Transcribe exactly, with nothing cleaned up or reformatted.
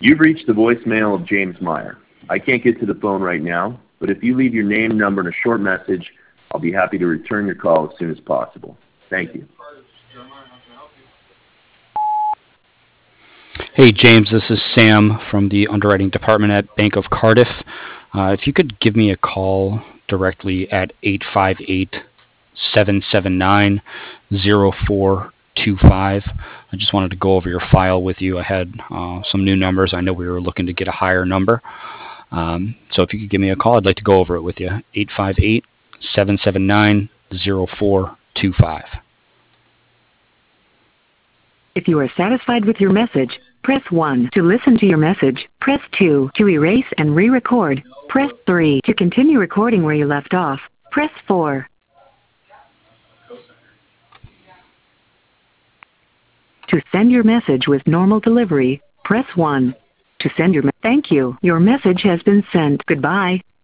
You've reached the voicemail of James Meyer. I can't get to the phone right now, but if you leave your name, number, and a short message, I'll be happy to return your call as soon as possible. Thank you. Hey, James, this is Sam from the underwriting department at Bank of Cardiff. Uh, if you could give me a call directly at eight five eight, seven seven nine, zero four two five. I just wanted to go over your file with you. I had uh, some new numbers. I know we were looking to get a higher number. Um, so if you could give me a call, I'd like to go over it with you. eight five eight, seven seven nine, zero four two five. If you are satisfied with your message, press one. To listen to your message, press two. To erase and re-record, press three. To continue recording where you left off, press four. To send your message with normal delivery, press one. To send your me- Thank you. Your message has been sent. Goodbye.